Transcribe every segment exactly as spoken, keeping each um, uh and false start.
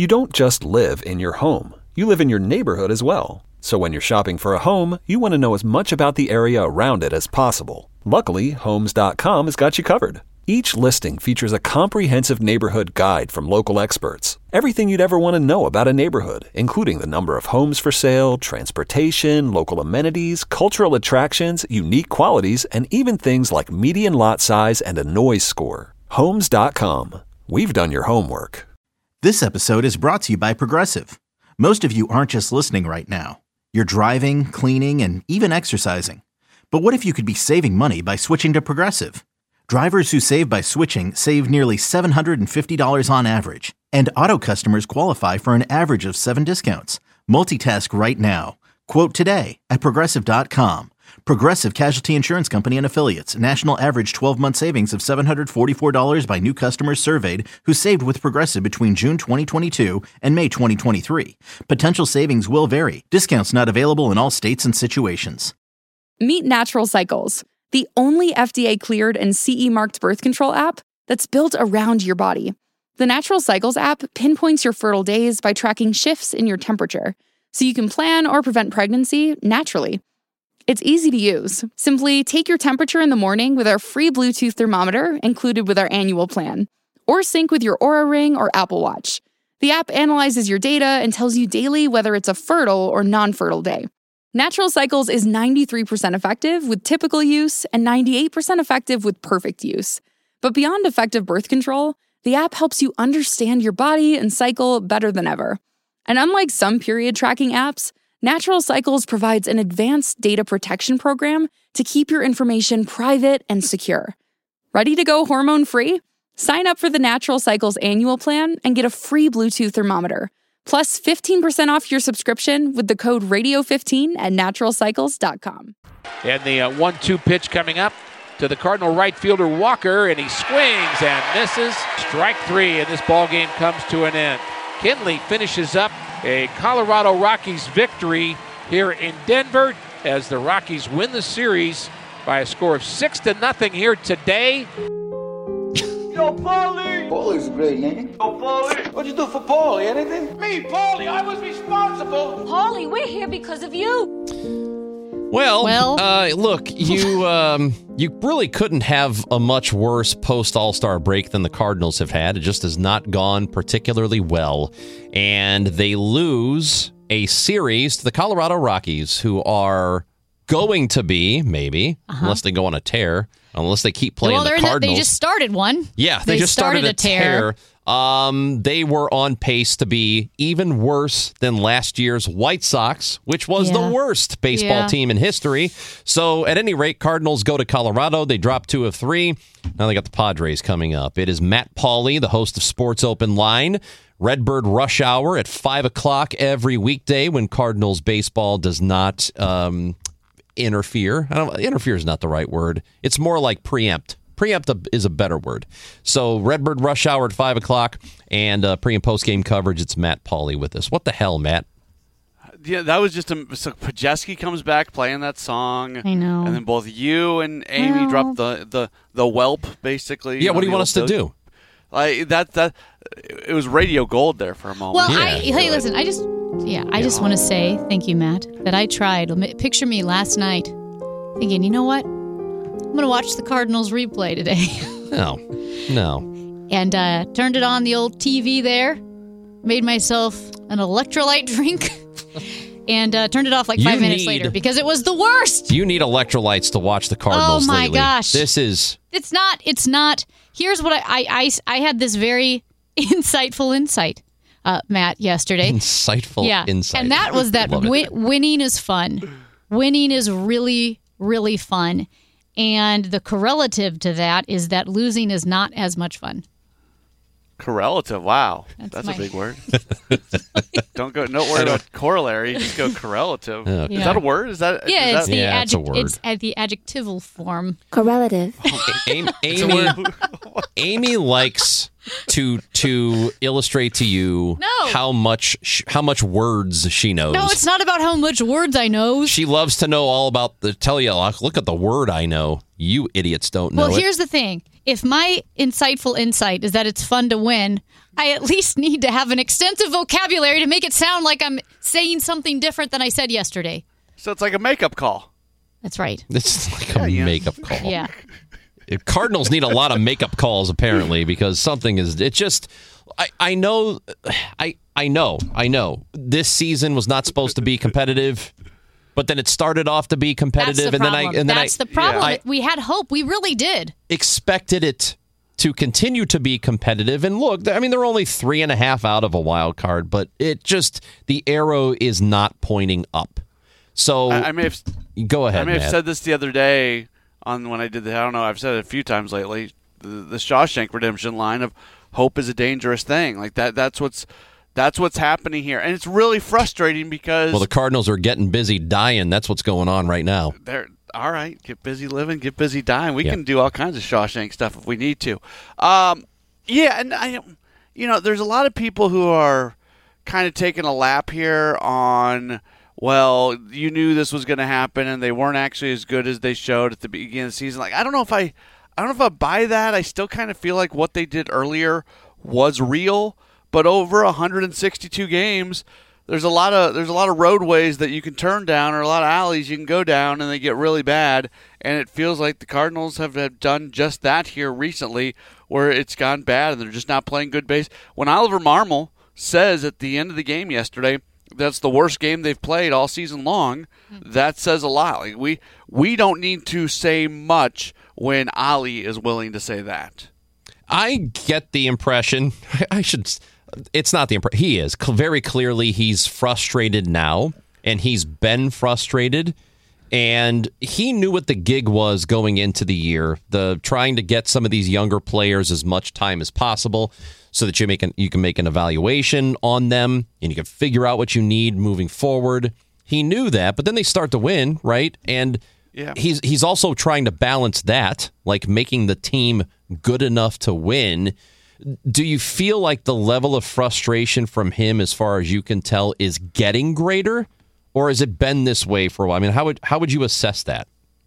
You don't just live in your home. You live in your neighborhood as well. So when you're shopping for a home, you want to know as much about the area around it as possible. Luckily, Homes dot com has got you covered. Each listing features a comprehensive neighborhood guide from local experts. Everything you'd ever want to know about a neighborhood, including the number of homes for sale, transportation, local amenities, cultural attractions, unique qualities, and even things like median lot size and a noise score. Homes dot com. We've done your homework. This episode is brought to you by Progressive. Most of you aren't just listening right now. You're driving, cleaning, and even exercising. But what if you could be saving money by switching to Progressive? Drivers who save by switching save nearly seven hundred fifty dollars on average. And auto customers qualify for an average of seven discounts. Multitask right now. Quote today at Progressive dot com. Progressive Casualty Insurance Company and Affiliates. National average twelve-month savings of seven hundred forty-four dollars by new customers surveyed who saved with Progressive between June twenty twenty-two and May twenty twenty-three. Potential savings will vary. Discounts not available in all states and situations. Meet Natural Cycles, the only F D A-cleared and C E-marked birth control app that's built around your body. The Natural Cycles app pinpoints your fertile days by tracking shifts in your temperature, so you can plan or prevent pregnancy naturally. It's easy to use. Simply take your temperature in the morning with our free Bluetooth thermometer included with our annual plan, or sync with your Oura Ring or Apple Watch. The app analyzes your data and tells you daily whether it's a fertile or non-fertile day. Natural Cycles is ninety-three percent effective with typical use and ninety-eight percent effective with perfect use. But beyond effective birth control, the app helps you understand your body and cycle better than ever. And unlike some period tracking apps, Natural Cycles provides an advanced data protection program to keep your information private and secure. Ready to go hormone-free? Sign up for the Natural Cycles annual plan and get a free Bluetooth thermometer, plus fifteen percent off your subscription with the code radio fifteen at natural cycles dot com. And the uh, one two pitch coming up to the Cardinal right fielder Walker, and he swings and misses. Strike three, and this ball game comes to an end. Kinley finishes up a Colorado Rockies victory here in Denver as the Rockies win the series by a score of six to nothing here today. Yo, Paulie! Paulie's a great name. Yo, Paulie! What'd you do for Paulie? Anything? Me, Paulie! I was responsible! Paulie, we're here because of you! Well, well uh, look, you um, you really couldn't have a much worse post-All-Star break than the Cardinals have had. It just has not gone particularly well. And they lose a series to the Colorado Rockies, who are going to be, maybe, uh-huh. unless they go on a tear, unless they keep playing well, the Cardinals. The, they just started one. Yeah, they, they just started, started a tear. tear. Um, they were on pace to be even worse than last year's White Sox, which was yeah. the worst baseball yeah. team in history. So at any rate, Cardinals go to Colorado. They drop two of three. Now they got the Padres coming up. It is Matt Pauley, the host of Sports Open Line. Redbird Rush Hour at five o'clock every weekday when Cardinals baseball does not um, interfere. I don't, interfere is not the right word. It's more like preempt. Preempt is a better word. So Redbird Rush Hour at five o'clock and uh, pre- and post-game coverage, it's Matt Pauley with us. What the hell, Matt? Yeah, that was just a... So Pajeski comes back playing that song. I know. And then both you and Amy well. dropped the, the, the whelp, basically. Yeah, what do you want us to do? Like, that, that, it was radio gold there for a moment. Well, yeah, I, hey, listen, I just... Yeah, I just want to say, thank you, Matt, that I tried. Picture me last night thinking, you know what? I'm going to watch the Cardinals replay today. No, no. And uh, turned it on the old T V there, made myself an electrolyte drink, and uh, turned it off like You five minutes need- later because it was the worst. You need electrolytes to watch the Cardinals Oh, my lately. gosh. This is... It's not, it's not. Here's what I, I, I, I had this very insightful insight, uh, Matt, yesterday. Insightful yeah. insight. And that was that Love it. wi- winning is fun. Winning is really, really fun. And the correlative to that is that losing is not as much fun. Correlative, wow. That's That's, my- a big word. Don't go, no word about corollary, just go correlative. Yeah. Is that a word? Is that? Yeah, is it's that, the, Yeah, it's a adjec- word. it's at the adjectival form. Correlative. Amy, Amy, Amy likes to to illustrate to you No. how much sh- how much words she knows. No, it's not about how much words I know. She loves to know all about the tell you, look at the word I know. You idiots don't know Well, it. here's the thing. If my insightful insight is that it's fun to win, I at least need to have an extensive vocabulary to make it sound like I'm saying something different than I said yesterday. So it's like a makeup call. That's right. It's like a yeah. makeup call. Yeah. Cardinals need a lot of makeup calls apparently because something is. It just. I, I know. I I know. I know. This season was not supposed to be competitive. But then it started off to be competitive, That's the and then problem. I and then That's I, the problem. I We had hope. We really did. expected it to continue to be competitive. And look, I mean, they're only three and a half out of a wild card, but it just the arrow is not pointing up. So I, I may have go ahead. I may have Matt. said this the other day on when I did the. I don't know. I've said it a few times lately. The, the Shawshank Redemption line of hope is a dangerous thing. Like that. That's what's. That's what's happening here, and it's really frustrating because well, the Cardinals are getting busy dying. That's what's going on right now. They're all right. Get busy living, get busy dying. We Yeah. can do all kinds of Shawshank stuff if we need to. Um, yeah, and I, you know, there's a lot of people who are kind of taking a lap here on. Well, you knew this was going to happen, and they weren't actually as good as they showed at the beginning of the season. Like, I don't know if I, I don't know if I buy that. I still kind of feel like what they did earlier was real. But over one hundred sixty-two games, there's a lot of there's a lot of roadways that you can turn down, or a lot of alleys you can go down, and they get really bad. And it feels like the Cardinals have, have done just that here recently, where it's gone bad, and they're just not playing good base. When Oliver Marmol says at the end of the game yesterday that's the worst game they've played all season long, mm-hmm. that says a lot. Like we we don't need to say much when Ollie is willing to say that. I get the impression. I should. It's not the impression. He is very clearly he's frustrated now, and he's been frustrated. And he knew what the gig was going into the year, the trying to get some of these younger players as much time as possible, so that you make an, you can make an evaluation on them, and you can figure out what you need moving forward. He knew that, but then they start to win, right? And yeah. he's he's also trying to balance that, like making the team good enough to win. Do you feel like the level of frustration from him, as far as you can tell, is getting greater, or has it been this way for a while? I mean, how would how would you assess that?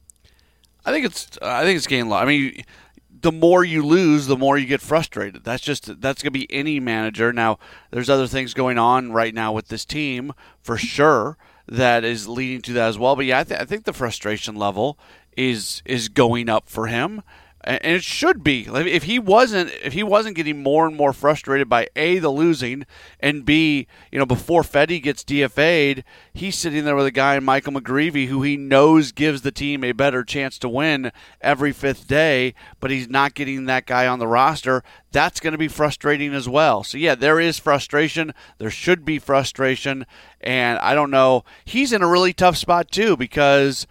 I think it's I think it's getting low. I mean, the more you lose, the more you get frustrated. That's just that's going to be any manager. Now, there's other things going on right now with this team for sure that is leading to that as well. But yeah, I, th- I think the frustration level is is going up for him. And it should be. If he wasn't, if he wasn't getting more and more frustrated by A, the losing, and B, you know, before Fedde gets D F A'd, he's sitting there with a guy in Michael McGreevy who he knows gives the team a better chance to win every fifth day, but he's not getting that guy on the roster. That's going to be frustrating as well. So yeah, there is frustration. There should be frustration, and I don't know. He's in a really tough spot too because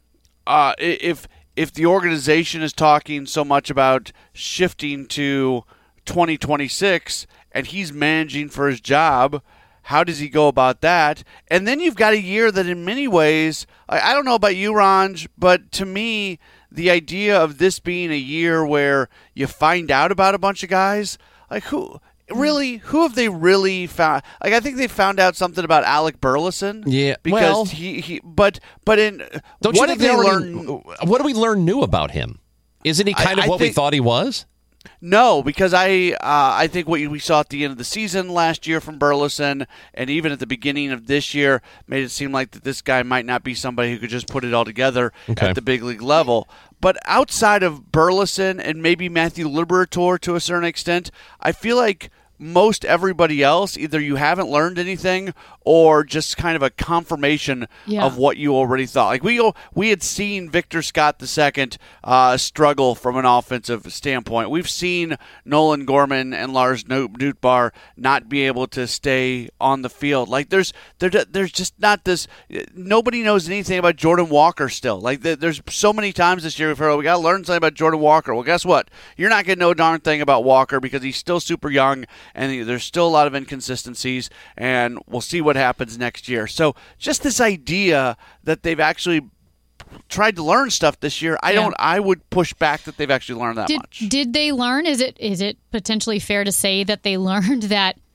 uh, if. If the organization is talking so much about shifting to twenty twenty-six and he's managing for his job, how does he go about that? And then you've got a year that in many ways, I don't know about you, Ranj, but to me, the idea of this being a year where you find out about a bunch of guys, like who... Really, who have they really found? Like, I think they found out something about Alec Burleson. Yeah, because well, he, he. But but in don't what you think did they they already, learn? What do we learn new about him? Isn't he kind I, of I what think, we thought he was? No, because I uh, I think what we saw at the end of the season last year from Burleson, and even at the beginning of this year, made it seem like that this guy might not be somebody who could just put it all together okay. at the big league level. But outside of Burleson and maybe Matthew Liberatore to a certain extent, I feel like most everybody else, either you haven't learned anything or just kind of a confirmation yeah. of what you already thought. Like we we had seen Victor Scott the second uh, struggle from an offensive standpoint. We've seen Nolan Gorman and Lars Nootbaar not be able to stay on the field. Like there's there, there's just not this. Nobody knows anything about Jordan Walker still. Like there's so many times this year we've heard, oh, we got to learn something about Jordan Walker. Well, guess what? You're not going to know a darn thing about Walker because he's still super young. And there's still a lot of inconsistencies, and we'll see what happens next year. So just this idea that they've actually tried to learn stuff this year, I yeah. don't. I would push back that they've actually learned that did, much. Did they learn? Is it is it potentially fair to say that they learned that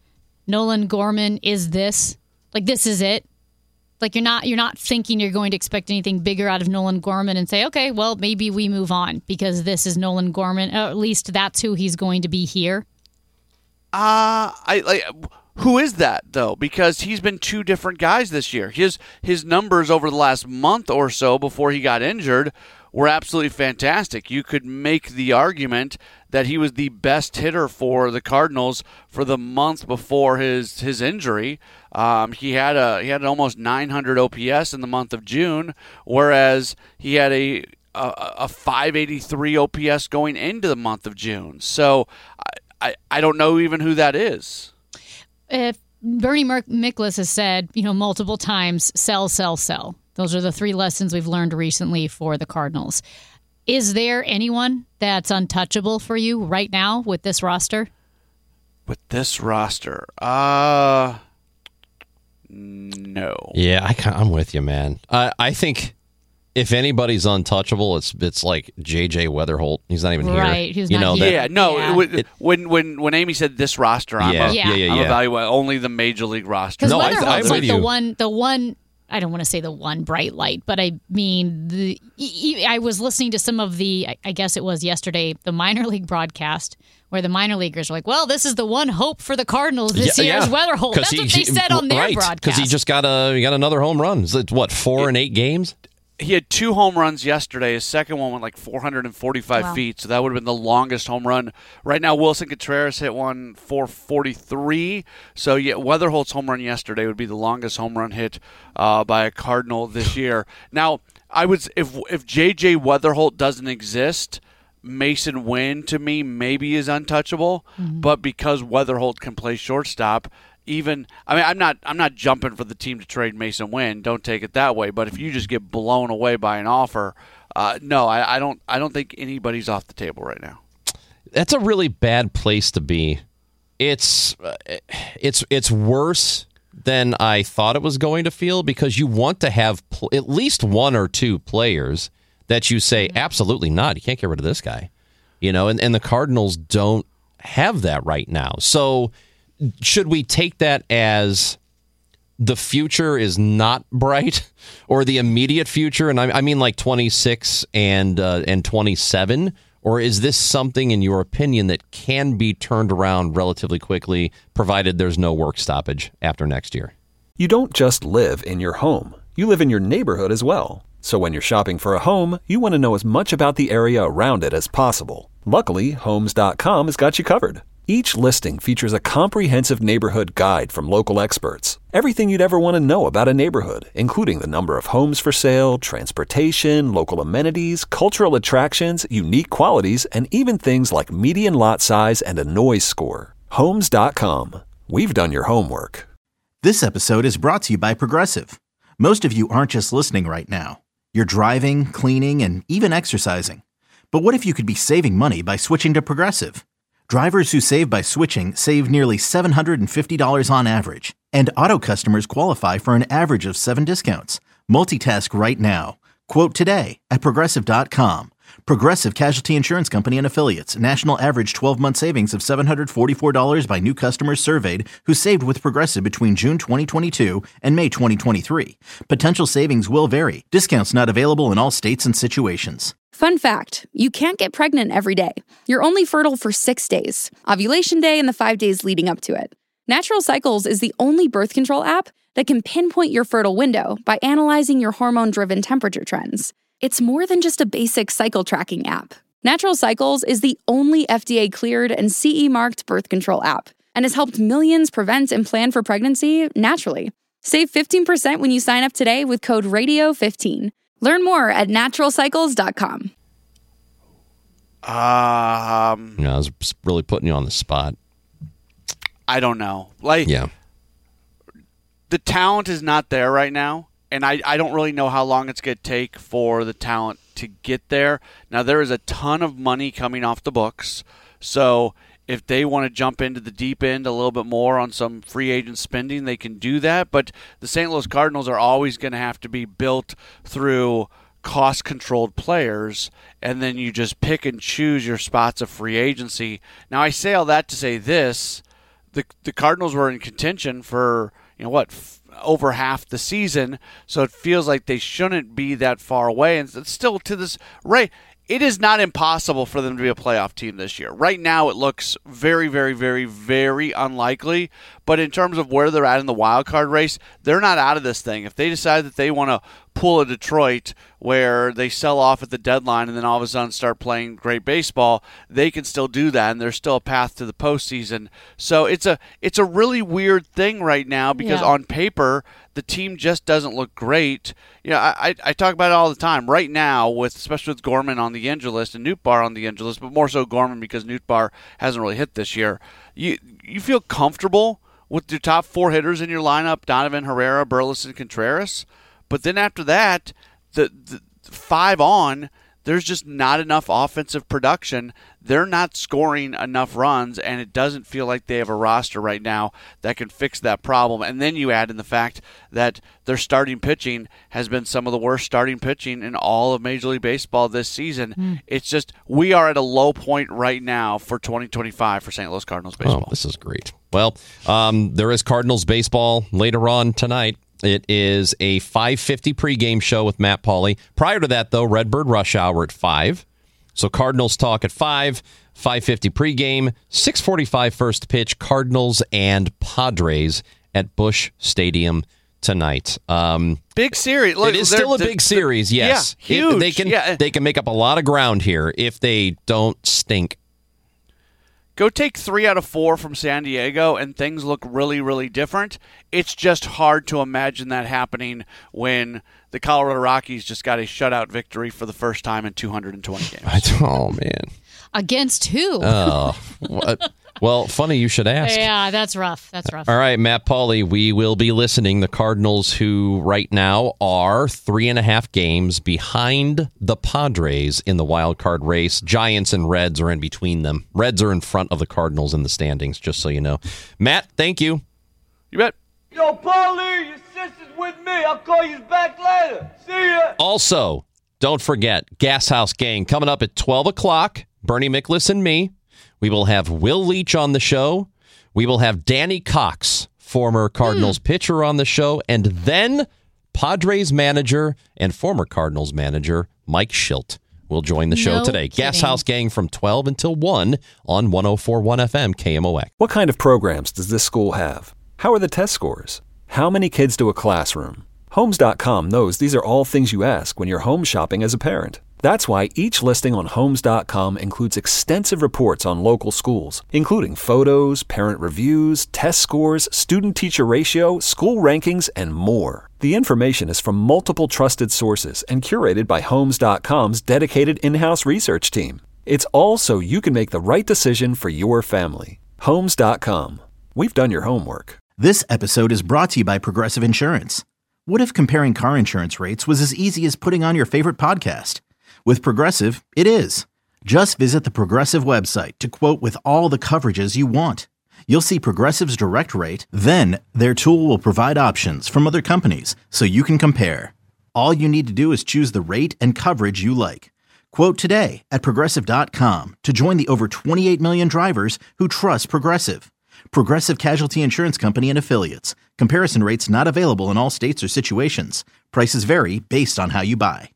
Nolan Gorman is this? Like, this is it? Like, you're not you're not thinking you're going to expect anything bigger out of Nolan Gorman and say, okay, well, maybe we move on because this is Nolan Gorman. Or at least that's who he's going to be here. Uh, I like. Who is that, though? Because he's been two different guys this year. His his numbers over the last month or so before he got injured were absolutely fantastic. You could make the argument that he was the best hitter for the Cardinals for the month before his his injury. Um, he had a he had an almost nine hundred O P S in the month of June, whereas he had a a, a five eighty-three O P S going into the month of June. So I, I, I don't know even who that is. If Bernie Mer- Miklasz has said, you know, multiple times, sell, sell, sell. Those are the three lessons we've learned recently for the Cardinals. Is there anyone that's untouchable for you right now with this roster? With this roster? Uh, no. Yeah, I, I'm with you, man. I, I think if anybody's untouchable, it's it's like J J Weatherholt. He's not even here. Right. He's you not know, here. Yeah, no. Yeah. It, when when when Amy said this roster, I'm Yeah, a, yeah, yeah, I'm yeah. evaluating only the major league roster. Because No, I- Weatherholt's I'm like with the you. one, the one. I don't want to say the one bright light, but I mean, the. e- e- I was listening to some of the. I- I guess it was yesterday, the minor league broadcast, where the minor leaguers are like, "Well, this is the one hope for the Cardinals this Yeah, year yeah. is Weatherholt." 'Cause That's he- what they he- said on their right, broadcast. because he just got a he got another home run. Is it what four in eight games? He had two home runs yesterday. His second one went like four hundred forty-five Wow. feet, so that would have been the longest home run. Right now, Wilson Contreras hit one four forty-three. So yeah, Weatherholt's home run yesterday would be the longest home run hit uh, by a Cardinal this year. Now, I would if if J J Weatherholt doesn't exist, Mason Wynn to me maybe is untouchable, Mm-hmm. but because Weatherholt can play shortstop. Even I mean I'm not I'm not jumping for the team to trade Mason Wynn. Don't take it that way. But if you just get blown away by an offer, uh, no, I, I don't I don't think anybody's off the table right now. That's a really bad place to be. It's uh, it's it's worse than I thought it was going to feel because you want to have pl- at least one or two players that you say absolutely not. You can't get rid of this guy, you know. And and the Cardinals don't have that right now. So. Should we take that as the future is not bright, or the immediate future, and I, I mean like twenty-six and uh, and twenty-seven, or is this something, in your opinion, that can be turned around relatively quickly, provided there's no work stoppage after next year? You don't just live in your home. You live in your neighborhood as well. So when you're shopping for a home, you want to know as much about the area around it as possible. Luckily, Homes dot com has got you covered. Each listing features a comprehensive neighborhood guide from local experts. Everything you'd ever want to know about a neighborhood, including the number of homes for sale, transportation, local amenities, cultural attractions, unique qualities, and even things like median lot size and a noise score. Homes dot com. We've done your homework. This episode is brought to you by Progressive. Most of you aren't just listening right now. You're driving, cleaning, and even exercising. But what if you could be saving money by switching to Progressive? Drivers who save by switching save nearly seven hundred fifty dollars on average. And auto customers qualify for an average of seven discounts. Multitask right now. Quote today at Progressive dot com. Progressive Casualty Insurance Company and Affiliates. National average twelve-month savings of seven hundred forty-four dollars by new customers surveyed who saved with Progressive between June twenty twenty-two and May twenty twenty-three. Potential savings will vary. Discounts not available in all states and situations. Fun fact, you can't get pregnant every day. You're only fertile for six days, ovulation day and the five days leading up to it. Natural Cycles is the only birth control app that can pinpoint your fertile window by analyzing your hormone-driven temperature trends. It's more than just a basic cycle tracking app. Natural Cycles is the only F D A-cleared and C E-marked birth control app and has helped millions prevent and plan for pregnancy naturally. Save fifteen percent when you sign up today with code radio fifteen. Learn more at natural cycles dot com. Um, You know, I was really putting you on the spot. I don't know. Like, Yeah. the talent is not there right now, and I, I don't really know how long it's going to take for the talent to get there. Now, there is a ton of money coming off the books, so if they want to jump into the deep end a little bit more on some free agent spending, they can do that. But the Saint Louis Cardinals are always going to have to be built through cost-controlled players, and then you just pick and choose your spots of free agency. Now, I say all that to say this. the the Cardinals were in contention for, you know, what, f- over half the season, so it feels like they shouldn't be that far away. And it's still to this right. It is not impossible for them to be a playoff team this year. Right now, it looks very, very, very, very unlikely. But in terms of where they're at in the wild card race, they're not out of this thing. If they decide that they want to pull a Detroit where they sell off at the deadline and then all of a sudden start playing great baseball, they can still do that, and there's still a path to the postseason. So it's a it's a really weird thing right now because Yeah. on paper, the team just doesn't look great. You know, I, I I talk about it all the time. Right now, with especially with Gorman on the injury list and Nootbaar on the injury list, but more so Gorman because Nootbaar hasn't really hit this year. You you feel comfortable with your top four hitters in your lineup: Donovan, Herrera, Burleson, Contreras. But then after that, the, the five on, there's just not enough offensive production. They're not scoring enough runs, and it doesn't feel like they have a roster right now that can fix that problem. And then you add in the fact that their starting pitching has been some of the worst starting pitching in all of Major League Baseball this season. Mm. It's just we are at a low point right now for twenty twenty-five for Saint Louis Cardinals baseball. Oh, this is great. Well, um, there is Cardinals baseball later on tonight. It is a five fifty pregame show with Matt Pauley. Prior to that, though, Redbird Rush Hour at five. So Cardinals talk at five, five fifty pregame, six forty-five first pitch, Cardinals and Padres at Busch Stadium tonight. Um, big series. Look, it is still a big series, yes. Yeah, huge. It, they can yeah. they can make up a lot of ground here if they don't stink. Go take three out of four from San Diego, and things look really, really different. It's just hard to imagine that happening when the Colorado Rockies just got a shutout victory for the first time in two hundred twenty games. Oh, man. Against who? Oh, what? Well, funny you should ask. Yeah, that's rough. That's rough. All right, Matt Pauley, we will be listening. The Cardinals, who right now are three and a half games behind the Padres in the wild card race. Giants and Reds are in between them. Reds are in front of the Cardinals in the standings, just so you know. Matt, thank you. You bet. Yo, Paulie, your sister's with me. I'll call you back later. See ya. Also, don't forget, Gas House Gang coming up at twelve o'clock. Bernie Miklasz and me. We will have Will Leach on the show. We will have Danny Cox, former Cardinals mm. pitcher, on the show. And then Padres manager and former Cardinals manager Mike Schilt will join the show no today. kidding. Gas House Gang from twelve until one on one oh four point one F M K M O X. What kind of programs does this school have? How are the test scores? How many kids do a classroom? Homes dot com knows these are all things you ask when you're home shopping as a parent. That's why each listing on Homes dot com includes extensive reports on local schools, including photos, parent reviews, test scores, student-teacher ratio, school rankings, and more. The information is from multiple trusted sources and curated by Homes dot com's dedicated in-house research team. It's all so you can make the right decision for your family. Homes dot com. We've done your homework. This episode is brought to you by Progressive Insurance. What if comparing car insurance rates was as easy as putting on your favorite podcast? With Progressive, it is. Just visit the Progressive website to quote with all the coverages you want. You'll see Progressive's direct rate, then their tool will provide options from other companies so you can compare. All you need to do is choose the rate and coverage you like. Quote today at Progressive dot com to join the over twenty-eight million drivers who trust Progressive. Progressive Casualty Insurance Company and Affiliates. Comparison rates not available in all states or situations. Prices vary based on how you buy.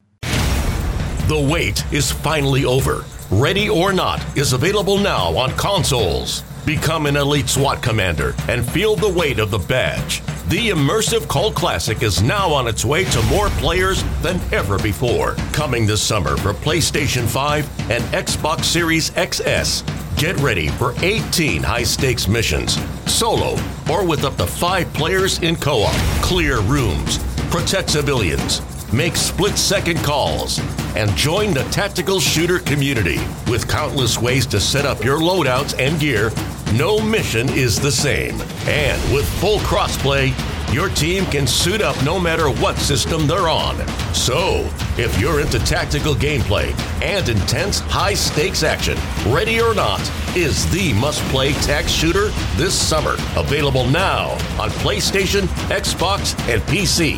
The wait is finally over. Ready or Not is available now on consoles. Become an elite SWAT commander and feel the weight of the badge. The immersive Cult Classic is now on its way to more players than ever before. Coming this summer for PlayStation five and Xbox Series X S. Get ready for eighteen high-stakes missions, solo or with up to five players in co-op. Clear rooms, protect civilians, make split-second calls, and join the tactical shooter community. With countless ways to set up your loadouts and gear, no mission is the same. And with full crossplay, your team can suit up no matter what system they're on. So, if you're into tactical gameplay and intense high-stakes action, Ready or Not is the must-play tac shooter this summer. Available now on PlayStation, Xbox, and P C.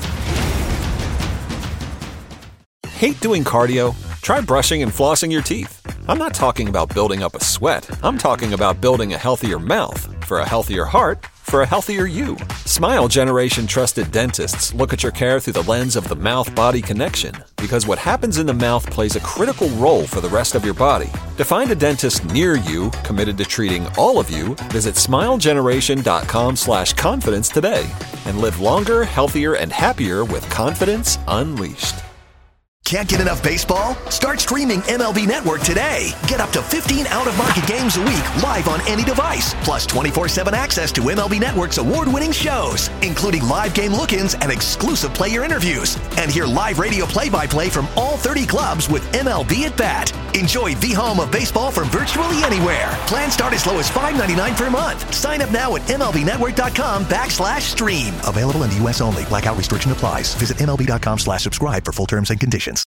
Hate doing cardio? Try brushing and flossing your teeth. I'm not talking about building up a sweat. I'm talking about building a healthier mouth. For a healthier heart, for a healthier you. Smile Generation trusted dentists look at your care through the lens of the mouth-body connection, because what happens in the mouth plays a critical role for the rest of your body. To find a dentist near you committed to treating all of you, visit smilegeneration.com slash confidence today and live longer, healthier, and happier with confidence unleashed. Can't get enough baseball? Start streaming M L B Network today. Get up to fifteen out-of-market games a week live on any device, plus twenty-four seven access to M L B Network's award-winning shows, including live game look-ins and exclusive player interviews. And hear live radio play-by-play from all thirty clubs with M L B at Bat. Enjoy the home of baseball from virtually anywhere. Plans start as low as five dollars and ninety-nine cents per month. Sign up now at MLBnetwork.com backslash stream. Available in the U S only. Blackout restriction applies. Visit MLB.com slash subscribe for full terms and conditions.